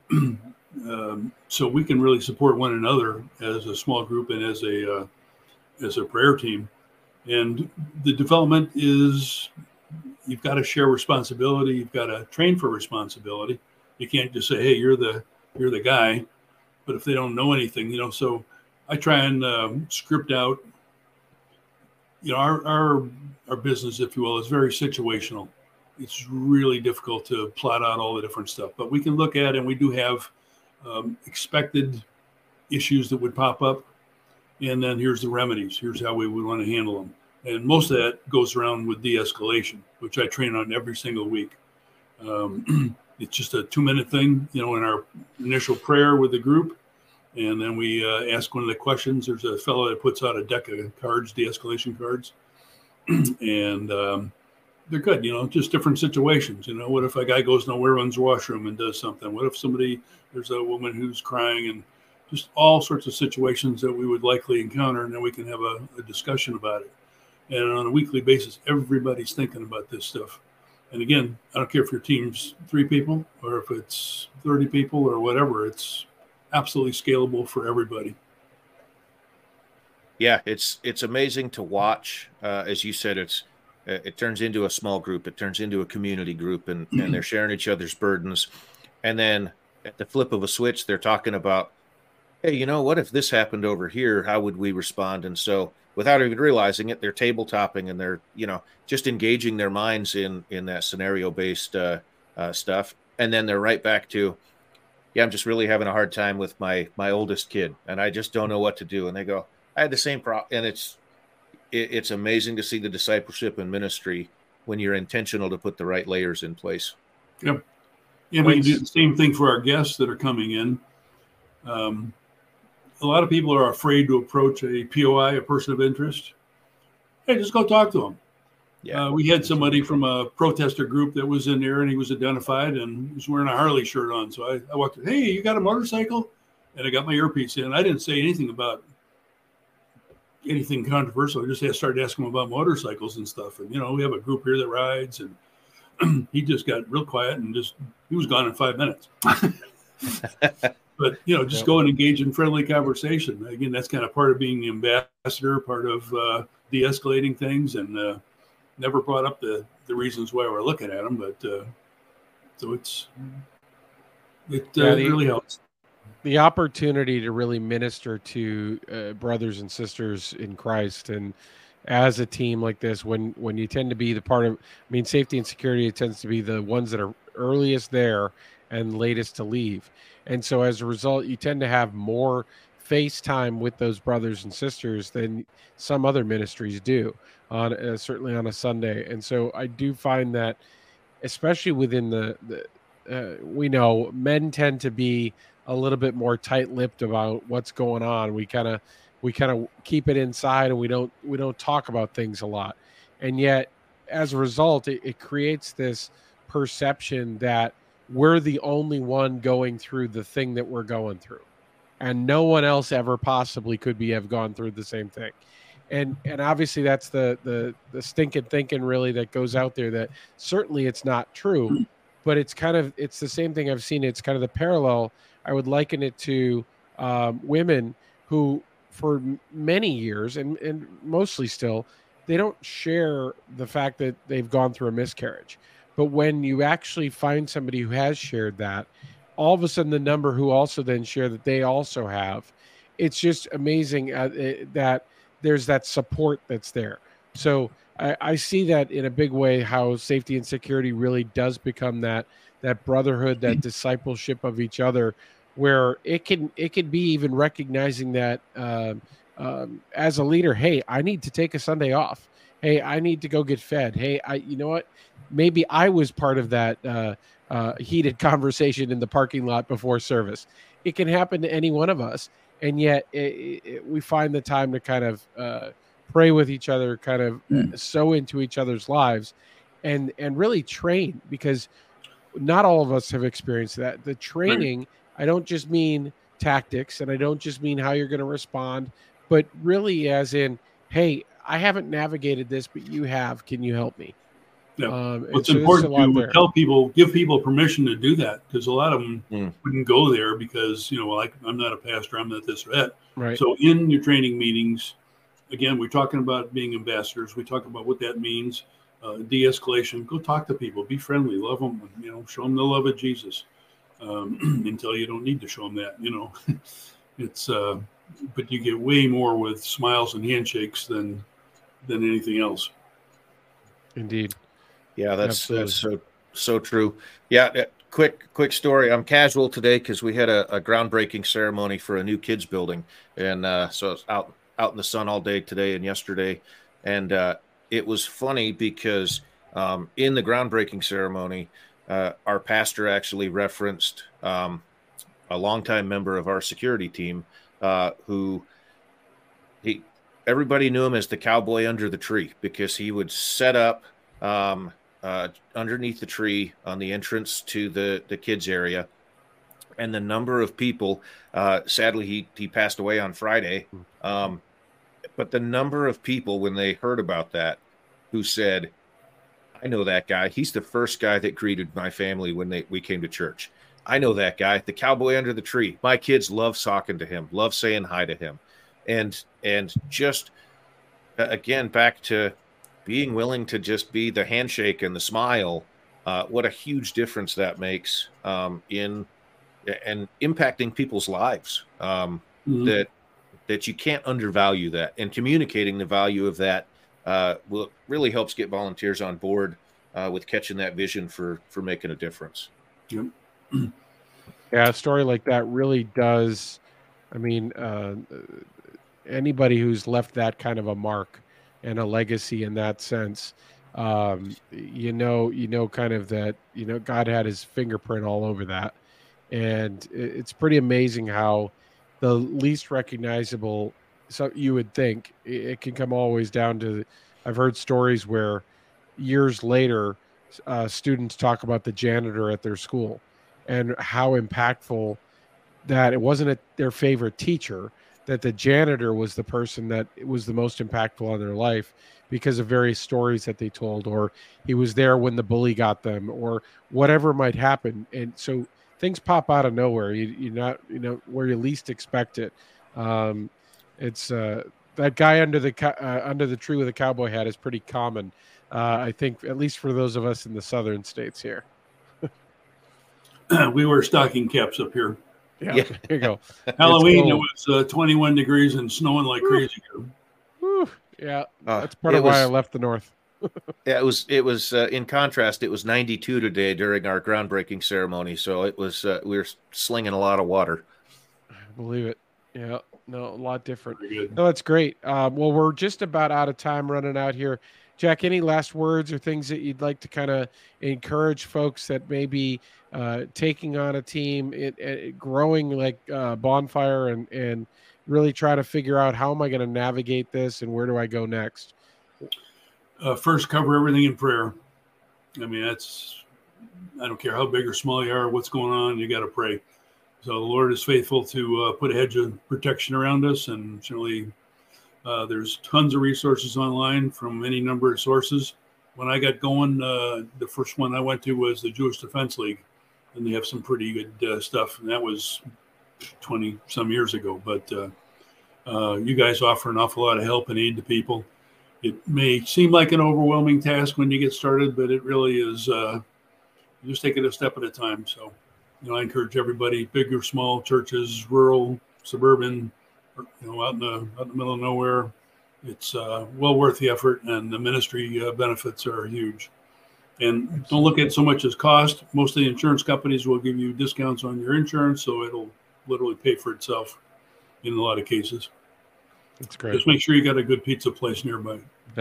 um, so we can really support one another as a small group and as a, uh, as a prayer team. And the development is, you've got to share responsibility. You've got to train for responsibility. You can't just say, hey, you're the you're the guy. But if they don't know anything, you know, so I try and um, script out, you know, our, our, our business, if you will, is very situational. It's really difficult to plot out all the different stuff, but we can look at, and we do have um, expected issues that would pop up. And then here's the remedies. Here's how we would want to handle them. And most of that goes around with de-escalation, which I train on every single week. Um, it's just a two minute thing, you know, in our initial prayer with the group. And then we uh, ask one of the questions. There's a fellow that puts out a deck of cards, de-escalation cards. and um, they're good, you know, just different situations. You know, what if a guy goes nowhere, runs the washroom and does something? What if somebody, there's a woman who's crying, and just all sorts of situations that we would likely encounter. And then we can have a, a discussion about it. And on a weekly basis, everybody's thinking about this stuff. And again, I don't care if your team's three people or if it's thirty people or whatever, it's absolutely scalable for everybody. Yeah, it's it's amazing to watch. Uh, as you said, it's it turns into a small group. It turns into a community group, and, and they're sharing each other's burdens. And then at the flip of a switch, they're talking about, hey, you know, what if this happened over here? How would we respond? And so without even realizing it, they're tabletopping, and they're, you know, just engaging their minds in in that scenario-based uh, uh, stuff. And then they're right back to, yeah, I'm just really having a hard time with my my oldest kid, and I just don't know what to do. And they go, I had the same problem. And it's it, it's amazing to see the discipleship and ministry when you're intentional to put the right layers in place. Yep. Yeah, we can do the same thing for our guests that are coming in. Um, a lot of people are afraid to approach a P O I, a person of interest. Hey, just go talk to them. Yeah, uh, we had somebody from a protester group that was in there, and he was identified and he was wearing a Harley shirt on. So I, I walked in, hey, you got a motorcycle? And I got my earpiece in. I didn't say anything about anything controversial. I just started asking him about motorcycles and stuff. And, you know, we have a group here that rides, and he just got real quiet and just, he was gone in five minutes. But, you know, just yep. go and engage in friendly conversation. Again, that's kind of part of being the ambassador, part of uh, de-escalating things, and uh, never brought up the, the reasons why we're looking at them. But uh, so it's, it uh, yeah, the, really helps. The opportunity to really minister to uh, brothers and sisters in Christ, and as a team like this, when, when you tend to be the part of, I mean, safety and security, it tends to be the ones that are earliest there and latest to leave. And so as a result, you tend to have more face time with those brothers and sisters than some other ministries do, on uh, certainly on a Sunday. And so I do find that, especially within the, the uh, we know men tend to be a little bit more tight-lipped about what's going on. We kind of we kind of keep it inside, and we don't we don't talk about things a lot. And yet, as a result, it, it creates this perception that we're the only one going through the thing that we're going through, and no one else ever possibly could be have gone through the same thing. And and obviously that's the the the stinking thinking really that goes out there, that certainly it's not true, but it's kind of it's the same thing I've seen. It's kind of the parallel. I would liken it to um, women who, for many years and and mostly still, they don't share the fact that they've gone through a miscarriage. But when you actually find somebody who has shared that, all of a sudden the number who also then share that they also have, it's just amazing uh, that there's that support that's there. So I, I see that in a big way, how safety and security really does become that that brotherhood, that discipleship of each other, where it can it can be even recognizing that um, um, as a leader, hey, I need to take a Sunday off. Hey, I need to go get fed. Hey, I you know what? Maybe I was part of that uh, uh, heated conversation in the parking lot before service. It can happen to any one of us. And yet it, it, we find the time to kind of uh, pray with each other, kind of mm. sow into each other's lives, and and really train, because not all of us have experienced that. The training, right. I don't just mean tactics, and I don't just mean how you're going to respond, but really as in, hey, I haven't navigated this, but you have. Can you help me? Yeah. Um, it's so important to there. tell people, give people permission to do that, because a lot of them mm. wouldn't go there because, you know, like, I'm not a pastor, I'm not this or that. Right. So in your training meetings, again, we're talking about being ambassadors. We talk about what that means, uh, de-escalation. Go talk to people, be friendly, love them, you know, show them the love of Jesus. um, until you don't need to show them that, you know. It's, uh, but you get way more with smiles and handshakes than than anything else. Indeed. Yeah, that's, Absolutely. that's so so true. Yeah, quick quick story. I'm casual today because we had a, a groundbreaking ceremony for a new kids building, and uh, so I was out out in the sun all day today and yesterday, and uh, it was funny because um, in the groundbreaking ceremony, uh, our pastor actually referenced um, a longtime member of our security team uh, who he everybody knew him as the cowboy under the tree because he would set up um, uh, underneath the tree on the entrance to the, the kids area. And the number of people, uh, sadly, he, he passed away on Friday. Um, but the number of people when they heard about that who said, I know that guy. He's the first guy that greeted my family when they, we came to church. I know that guy, the cowboy under the tree. My kids love talking to him, love saying hi to him. And, and just, uh, again, back to being willing to just be the handshake and the smile. Uh, what a huge difference that makes um, in and impacting people's lives. Um, mm-hmm. That that you can't undervalue that, and communicating the value of that uh, will really helps get volunteers on board uh, with catching that vision for for making a difference. Yep. Yeah, a story like that really does. I mean, uh, anybody who's left that kind of a mark and a legacy in that sense, um, you know, you know, kind of that, you know, God had his fingerprint all over that. And it's pretty amazing how the least recognizable, so you would think it can come always down to, I've heard stories where years later, uh, students talk about the janitor at their school and how impactful that it wasn't a, their favorite teacher, that the janitor was the person that was the most impactful on their life because of various stories that they told, or he was there when the bully got them, or whatever might happen. And so things pop out of nowhere. You, you're not, you know, where you least expect it. Um, it's uh, that guy under the uh, under the tree with a cowboy hat is pretty common. Uh, I think, at least for those of us in the southern states here. We wear stocking caps up here. Yeah, yeah. There you go. Halloween, it was uh, twenty-one degrees and snowing like crazy. Woo. Yeah, uh, that's part of was, why I left the north. Yeah, it was. It was. Uh, in contrast, it was ninety-two today during our groundbreaking ceremony. So it was. Uh, we were slinging a lot of water. I believe it. Yeah. No, a lot different. No, that's great. Um, well, we're just about out of time, running out here. Jack, any last words or things that you'd like to kind of encourage folks that may be uh, taking on a team, it, it growing like uh, Bonfire, and and really try to figure out how am I going to navigate this and where do I go next? Uh, first, cover everything in prayer. I mean, that's, I don't care how big or small you are, what's going on, you got to pray. So the Lord is faithful to uh, put a hedge of protection around us, and certainly uh, there's tons of resources online from any number of sources. When I got going, uh, the first one I went to was the Jewish Defense League, and they have some pretty good uh, stuff. And that was twenty some years ago, but uh, uh, you guys offer an awful lot of help and aid to people. It may seem like an overwhelming task when you get started, but it really is. Uh, you just take it a step at a time. So, you know, I encourage everybody, big or small, churches, rural, suburban, or, you know, out in the out in the middle of nowhere. It's uh, well worth the effort, and the ministry uh, benefits are huge. And don't look at it so much as cost. Most of the insurance companies will give you discounts on your insurance, so it'll literally pay for itself in a lot of cases. That's great. Just make sure you got a good pizza place nearby.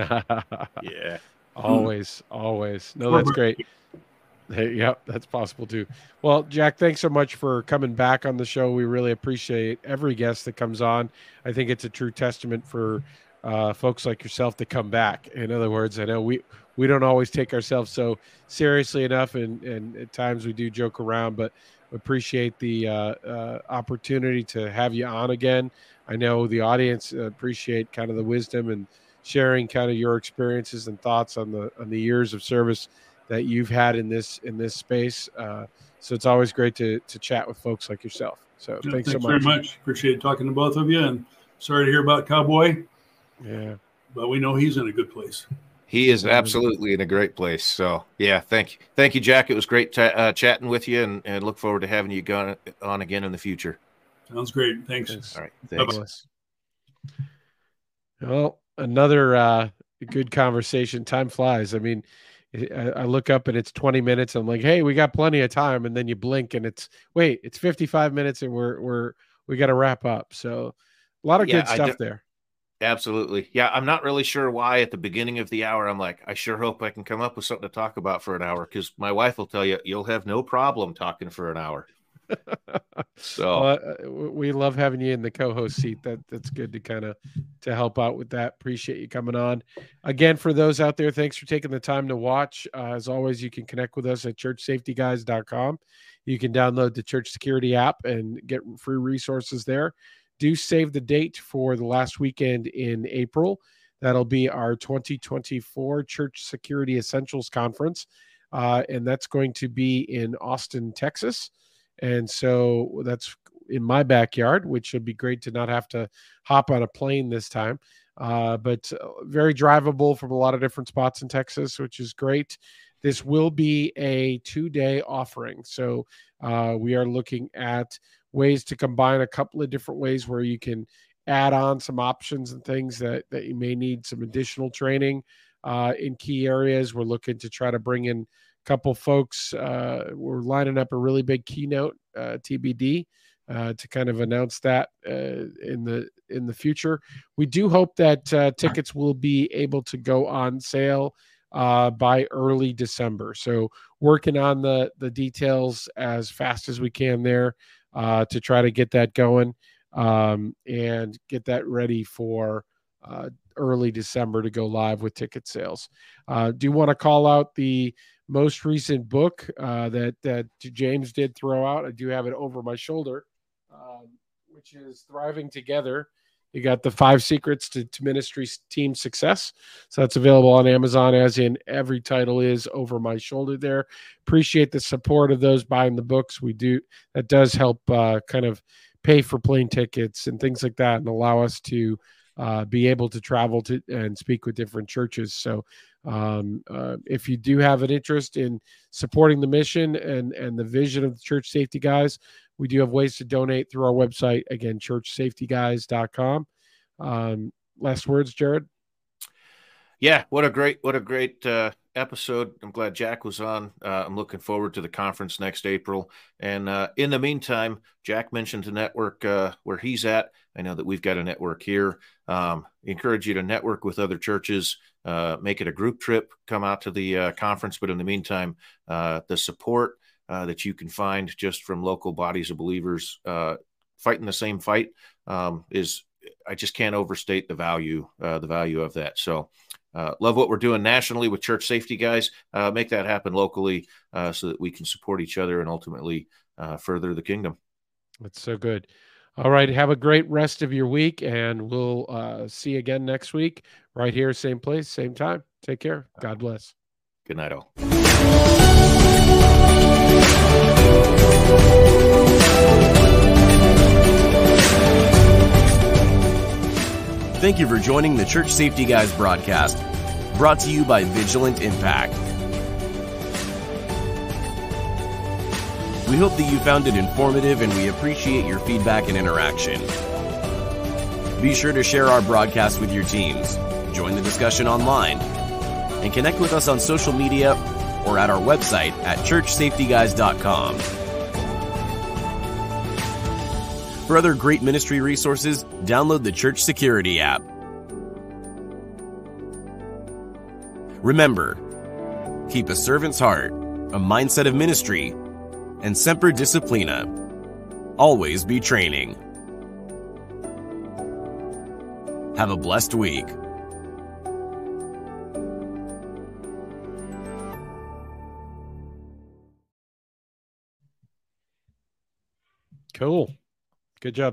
Yeah, always, always. No, that's great. Hey, yeah, that's possible too. Well, Jack, thanks so much for coming back on the show. We really appreciate every guest that comes on. I think it's a true testament for uh, folks like yourself to come back. In other words, I know we we don't always take ourselves so seriously enough, and and at times we do joke around, but appreciate the uh, uh, opportunity to have you on again. I know the audience appreciate kind of the wisdom and sharing kind of your experiences and thoughts on the on the years of service that you've had in this in this space. Uh, so it's always great to to chat with folks like yourself. So yeah, thanks, thanks so much. very much. Appreciate talking to both of you, and sorry to hear about Cowboy. Yeah, but we know he's in a good place. He is absolutely in a great place. So, yeah, thank you. Thank you, Jack. It was great t- uh, chatting with you, and, and look forward to having you go on again in the future. Sounds great. Thanks. Thanks. All right. Thanks. Bye-bye. Well, another uh, good conversation. Time flies. I mean, I, I look up and it's twenty minutes. I'm like, hey, we got plenty of time. And then you blink and it's, wait, it's fifty-five minutes and we're, we're, we got to wrap up. So a lot of Yeah, good stuff d- there. Absolutely. Yeah, I'm not really sure why at the beginning of the hour I'm like, I sure hope I can come up with something to talk about for an hour, because my wife will tell you, you'll have no problem talking for an hour. So well, uh, we love having you in the co-host seat. That that's good to kind of to help out with that. Appreciate you coming on. Again, for those out there, thanks for taking the time to watch. Uh, as always, you can connect with us at church safety guys dot com. You can download the Church Security app and get free resources there. Do save the date for the last weekend in April. That'll be our twenty twenty-four Church Security Essentials Conference. Uh, and that's going to be in Austin, Texas. And so that's in my backyard, which would be great to not have to hop on a plane this time. Uh, but very drivable from a lot of different spots in Texas, which is great. This will be a two-day offering. So uh, we are looking at ways to combine a couple of different ways where you can add on some options and things that, that you may need some additional training uh, in key areas. We're looking to try to bring in a couple folks. Uh, we're lining up a really big keynote, uh, T B D, uh, to kind of announce that uh, in the in the future. We do hope that uh, tickets will be able to go on sale uh, by early December. So working on the the details as fast as we can there. Uh, to try to get that going um, and get that ready for uh, early December to go live with ticket sales. Uh, do want to call out the most recent book uh, that that James did throw out. I do have it over my shoulder, um, which is Thriving Together. You got the five secrets to, to ministry team success. So that's available on Amazon, as in every title is over my shoulder there. Appreciate the support of those buying the books. We do. That does help uh, kind of pay for plane tickets and things like that and allow us to uh, be able to travel to and speak with different churches. So um, uh, if you do have an interest in supporting the mission and, and the vision of the Church Safety Guys, we do have ways to donate through our website, again, church safety guys dot com. Um, last words, Jared? Yeah, what a great, what a great uh, episode. I'm glad Jack was on. Uh, I'm looking forward to the conference next April. And uh, in the meantime, Jack mentioned the network uh, where he's at. I know that we've got a network here. Um, encourage you to network with other churches, uh, make it a group trip, come out to the uh, conference. But in the meantime, uh, the support Uh, that you can find just from local bodies of believers uh, fighting the same fight um, is, I just can't overstate the value, uh, the value of that. So uh, love what we're doing nationally with Church Safety Guys. Uh, make that happen locally uh, so that we can support each other and ultimately uh, further the kingdom. That's so good. All right. Have a great rest of your week, and we'll uh, see you again next week right here, same place, same time. Take care. God bless. Good night, all. Thank you for joining the Church Safety Guys broadcast, brought to you by Vigilant Impact. We hope that you found it informative, and we appreciate your feedback and interaction. Be sure to share our broadcast with your teams, join the discussion online, and connect with us on social media or at our website at church safety guys dot com. For other great ministry resources, download the Church Security app. Remember, keep a servant's heart, a mindset of ministry, and semper disciplina. Always be training. Have a blessed week. Cool. Good job.